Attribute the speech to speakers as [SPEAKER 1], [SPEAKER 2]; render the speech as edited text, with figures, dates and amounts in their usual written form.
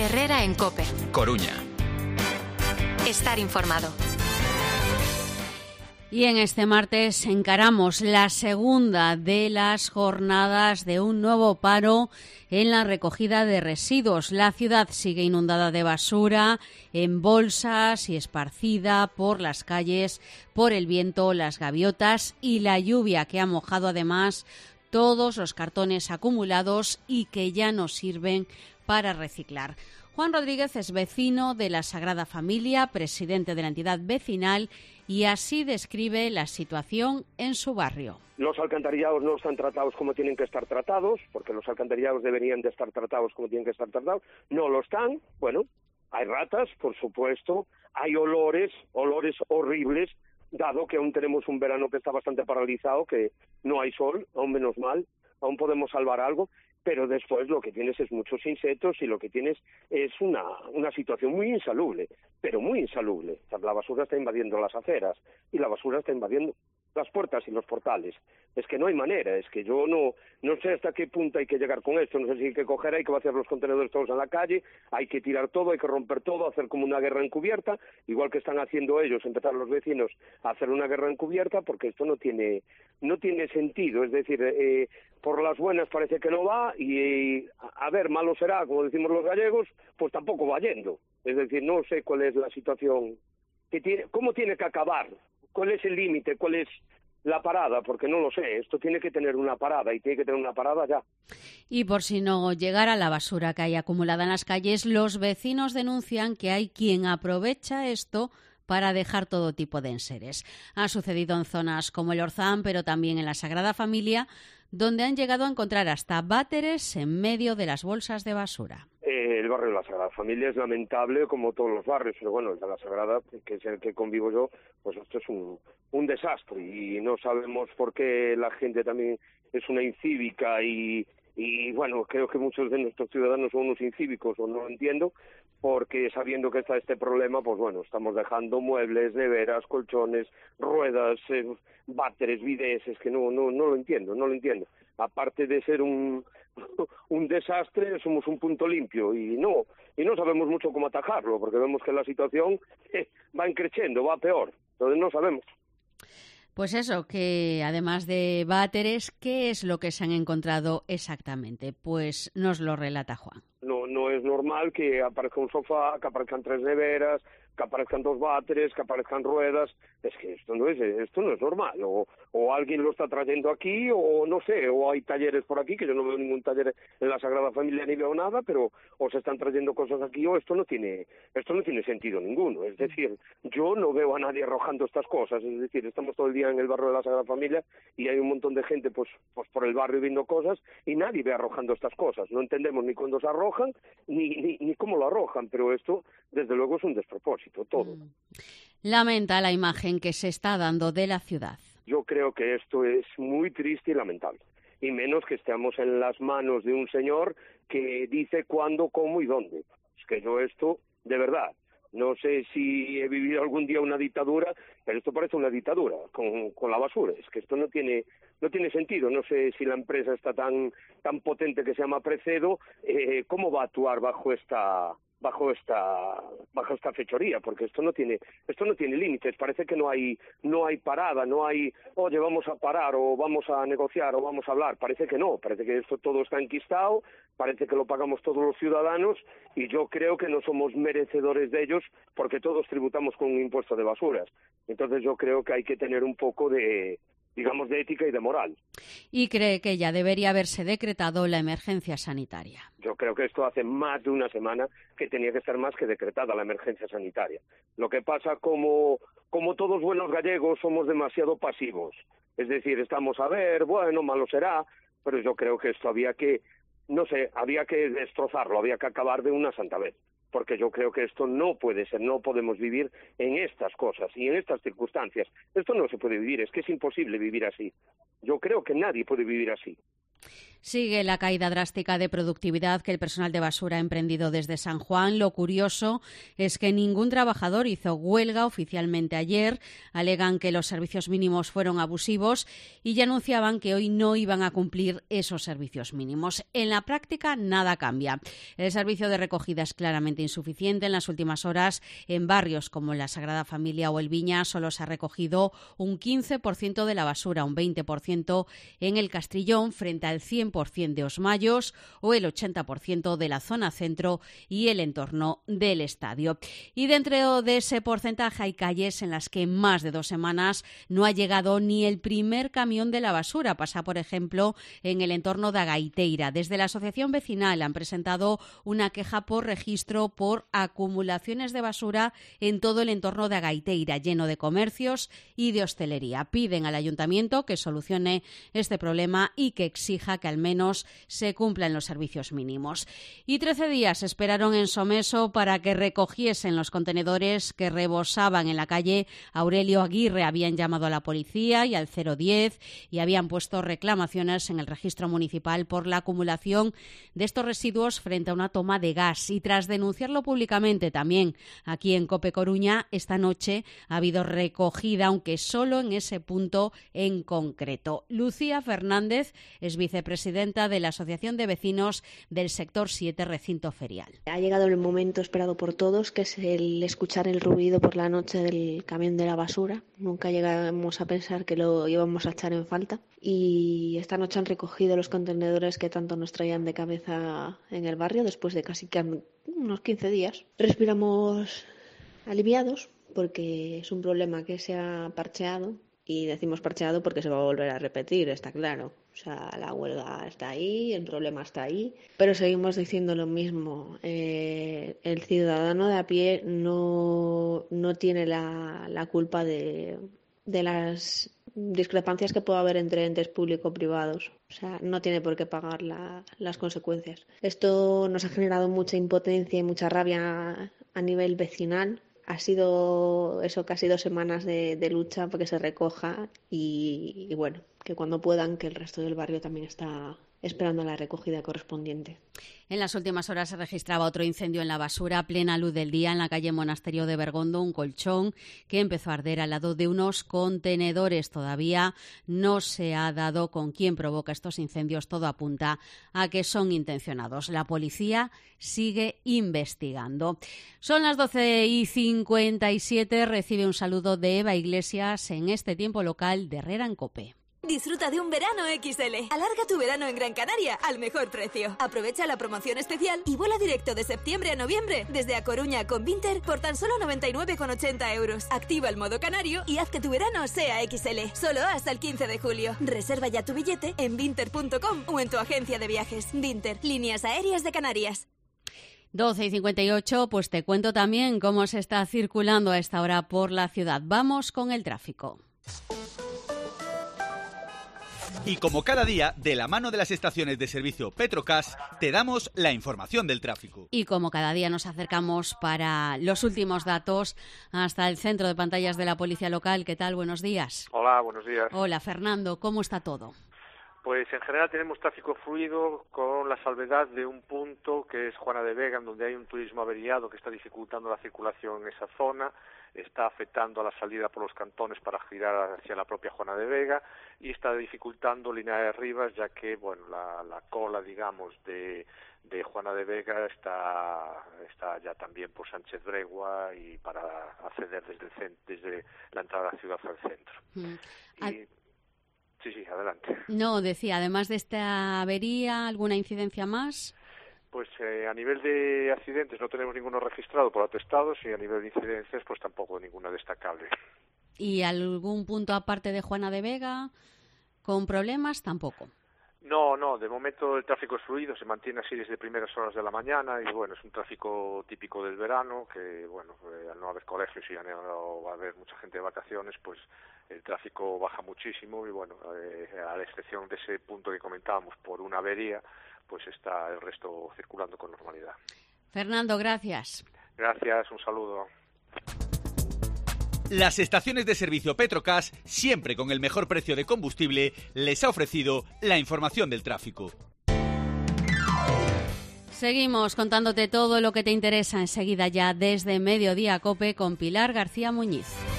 [SPEAKER 1] Herrera en COPE.
[SPEAKER 2] Coruña.
[SPEAKER 1] Estar informado.
[SPEAKER 3] Y en este martes encaramos la segunda de las jornadas de un nuevo paro en la recogida de residuos. La ciudad sigue inundada de basura en bolsas y esparcida por las calles por el viento, las gaviotas y la lluvia, que ha mojado además todos los cartones acumulados y que ya no sirven para reciclar. Juan Rodríguez es vecino de la Sagrada Familia, presidente de la entidad vecinal, y así describe la situación en su barrio.
[SPEAKER 4] Los alcantarillados no están tratados como tienen que estar tratados, porque los alcantarillados deberían de estar tratados como tienen que estar tratados. No lo están. Bueno, hay ratas, por supuesto, hay olores horribles, dado que aún tenemos un verano que está bastante paralizado, que no hay sol, aún menos mal, aún podemos salvar algo. Pero después lo que tienes es muchos insectos y lo que tienes es una situación muy insalubre, pero muy insalubre. O sea, la basura está invadiendo las aceras y la basura está invadiendo las puertas y los portales. Es que no hay manera, es que yo no sé hasta qué punto hay que llegar con esto, no sé si hay que coger, hay que vaciar los contenedores todos en la calle, hay que tirar todo, hay que romper todo, hacer como una guerra encubierta, igual que están haciendo ellos, empezar los vecinos a hacer una guerra encubierta, porque esto no tiene sentido, es decir, por las buenas parece que no va y a ver, malo será, como decimos los gallegos, pues tampoco va yendo. Es decir, no sé cuál es la situación, cómo tiene que acabar, cuál es el límite, cuál es la parada, porque no lo sé. Esto tiene que tener una parada y tiene que tener una parada ya.
[SPEAKER 3] Y por si no llegara la basura que hay acumulada en las calles, los vecinos denuncian que hay quien aprovecha esto para dejar todo tipo de enseres. Ha sucedido en zonas como el Orzán, pero también en la Sagrada Familia, donde han llegado a encontrar hasta váteres en medio de las bolsas de basura.
[SPEAKER 4] El barrio de la Sagrada Familia es lamentable, como todos los barrios, pero bueno, el de la Sagrada, que es el que convivo yo, pues esto es un desastre y no sabemos por qué la gente también es una incívica y bueno, creo que muchos de nuestros ciudadanos son unos incívicos, o no lo entiendo, porque sabiendo que está este problema, pues bueno, estamos dejando muebles, neveras, colchones, ruedas, váteres, bidés, es que no lo entiendo. Aparte de ser un desastre, somos un punto limpio y no sabemos mucho cómo atajarlo, porque vemos que la situación va creciendo, va peor, entonces no sabemos.
[SPEAKER 3] Pues eso, que además de váteres, ¿qué es lo que se han encontrado exactamente? Pues nos lo relata Juan.
[SPEAKER 4] No es normal que aparezca un sofá, que aparezcan 3 neveras, que aparezcan 2 váteres, que aparezcan ruedas. Es que esto no es normal. O alguien lo está trayendo aquí, o no sé, o hay talleres por aquí, que yo no veo ningún taller en la Sagrada Familia ni veo nada, pero o se están trayendo cosas aquí, o esto no tiene sentido ninguno. Es decir, yo no veo a nadie arrojando estas cosas. Es decir, estamos todo el día en el barrio de la Sagrada Familia y hay un montón de gente pues por el barrio viendo cosas y nadie ve arrojando estas cosas. No entendemos ni cuándo se arrojan, ni cómo lo arrojan, pero esto, desde luego, es un despropósito, todo.
[SPEAKER 3] Lamenta la imagen que se está dando de la ciudad.
[SPEAKER 4] Yo creo que esto es muy triste y lamentable, y menos que estemos en las manos de un señor que dice cuándo, cómo y dónde. Es que yo esto, de verdad, no sé si he vivido algún día una dictadura, pero esto parece una dictadura con la basura. Es que esto no tiene sentido. No sé si la empresa está tan potente que se llama Precedo, cómo va a actuar bajo esta fechoría, porque esto no tiene límites. Parece que no hay parada, no hay, oye, vamos a parar o vamos a negociar o vamos a hablar. Parece que no, parece que esto todo está enquistado, parece que lo pagamos todos los ciudadanos y yo creo que no somos merecedores de ellos porque todos tributamos con un impuesto de basuras. Entonces yo creo que hay que tener un poco de ética y de moral.
[SPEAKER 3] ¿Y cree que ya debería haberse decretado la emergencia sanitaria?
[SPEAKER 4] Yo creo que esto hace más de una semana que tenía que estar más que decretada la emergencia sanitaria. Lo que pasa, como todos buenos gallegos, somos demasiado pasivos. Es decir, estamos a ver, bueno, malo será, pero yo creo que esto había que destrozarlo, había que acabar de una santa vez. Porque yo creo que esto no puede ser, no podemos vivir en estas cosas y en estas circunstancias. Esto no se puede vivir, es que es imposible vivir así. Yo creo que nadie puede vivir así.
[SPEAKER 3] Sigue la caída drástica de productividad que el personal de basura ha emprendido desde San Juan. Lo curioso es que ningún trabajador hizo huelga oficialmente ayer. Alegan que los servicios mínimos fueron abusivos y ya anunciaban que hoy no iban a cumplir esos servicios mínimos. En la práctica nada cambia. El servicio de recogida es claramente insuficiente. En las últimas horas, en barrios como la Sagrada Familia o el Viña, solo se ha recogido un 15% de la basura, un 20% en el Castrillón frente al 100% de Osmayos o el 80% de la zona centro y el entorno del estadio. Y dentro de ese porcentaje hay calles en las que en más de 2 semanas no ha llegado ni el primer camión de la basura. Pasa, por ejemplo, en el entorno de Agaiteira. Desde la asociación vecinal han presentado una queja por registro por acumulaciones de basura en todo el entorno de Agaiteira, lleno de comercios y de hostelería. Piden al ayuntamiento que solucione este problema y que exija que al menos se cumplan los servicios mínimos. Y 13 días esperaron en Someso para que recogiesen los contenedores que rebosaban en la calle Aurelio Aguirre. Habían llamado a la policía y al 010 y habían puesto reclamaciones en el registro municipal por la acumulación de estos residuos frente a una toma de gas. Y tras denunciarlo públicamente también aquí en COPE Coruña, esta noche ha habido recogida, aunque solo en ese punto en concreto. Lucía Fernández es vicepresidenta de la Asociación de Vecinos del Sector 7 Recinto Ferial.
[SPEAKER 2] Ha llegado el momento esperado por todos, que es el escuchar el ruido por la noche del camión de la basura. Nunca llegamos a pensar que lo íbamos a echar en falta. Y esta noche han recogido los contenedores que tanto nos traían de cabeza en el barrio después de casi unos 15 días. Respiramos aliviados porque es un problema que se ha parcheado. Y decimos parcheado porque se va a volver a repetir, está claro. O sea, la huelga está ahí, el problema está ahí, pero seguimos diciendo lo mismo. El ciudadano de a pie no tiene la culpa de las discrepancias que puede haber entre entes público-privados. O sea, no tiene por qué pagar las consecuencias. Esto nos ha generado mucha impotencia y mucha rabia a nivel vecinal. Ha sido eso, casi 2 semanas de lucha para que se recoja y bueno, que cuando puedan, que el resto del barrio también está esperando la recogida correspondiente.
[SPEAKER 3] En las últimas horas se registraba otro incendio en la basura a plena luz del día en la calle Monasterio de Bergondo, un colchón que empezó a arder al lado de unos contenedores. Todavía no se ha dado con quién provoca estos incendios. Todo apunta a que son intencionados. La policía sigue investigando. Son las 12:57. Recibe un saludo de Eva Iglesias en este tiempo local de Herrera en COPE.
[SPEAKER 5] Disfruta de un verano XL. Alarga tu verano en Gran Canaria al mejor precio. Aprovecha la promoción especial y vuela directo de septiembre a noviembre desde A Coruña con Vinter por tan solo 99,80 €. Activa el modo canario y haz que tu verano sea XL. Solo hasta el 15 de julio. Reserva ya tu billete en vinter.com o en tu agencia de viajes. Vinter, líneas aéreas de Canarias.
[SPEAKER 3] 12:58, pues te cuento también cómo se está circulando a esta hora por la ciudad. Vamos con el tráfico.
[SPEAKER 6] Y como cada día, de la mano de las estaciones de servicio Petrocas, te damos la información del tráfico.
[SPEAKER 3] Y como cada día nos acercamos para los últimos datos hasta el centro de pantallas de la Policía Local. ¿Qué tal? Buenos días.
[SPEAKER 7] Hola, buenos días.
[SPEAKER 3] Hola, Fernando. ¿Cómo está todo?
[SPEAKER 7] Pues en general tenemos tráfico fluido con la salvedad de un punto que es Juana de Vega, donde hay un turismo averiado que está dificultando la circulación en esa zona, está afectando a la salida por los cantones para girar hacia la propia Juana de Vega y está dificultando Linares Rivas, ya que bueno la cola, digamos, de Juana de Vega está ya también por Sánchez Bregua y para acceder desde la entrada a la ciudad al centro. Sí, adelante.
[SPEAKER 3] No, decía, además de esta avería, ¿alguna incidencia más?
[SPEAKER 7] Pues a nivel de accidentes no tenemos ninguno registrado por atestados y a nivel de incidencias pues tampoco ninguna destacable.
[SPEAKER 3] ¿Y algún punto aparte de Juana de Vega con problemas? Tampoco.
[SPEAKER 7] No, de momento el tráfico es fluido, se mantiene así desde primeras horas de la mañana y bueno, es un tráfico típico del verano que bueno, al no haber colegios y al no va a haber mucha gente de vacaciones, pues el tráfico baja muchísimo y bueno, a la excepción de ese punto que comentábamos por una avería, pues está el resto circulando con normalidad.
[SPEAKER 3] Fernando, gracias.
[SPEAKER 7] Gracias, un saludo.
[SPEAKER 6] Las estaciones de servicio Petrocas, siempre con el mejor precio de combustible, les ha ofrecido la información del tráfico.
[SPEAKER 3] Seguimos contándote todo lo que te interesa enseguida ya desde Mediodía Cope con Pilar García Muñiz.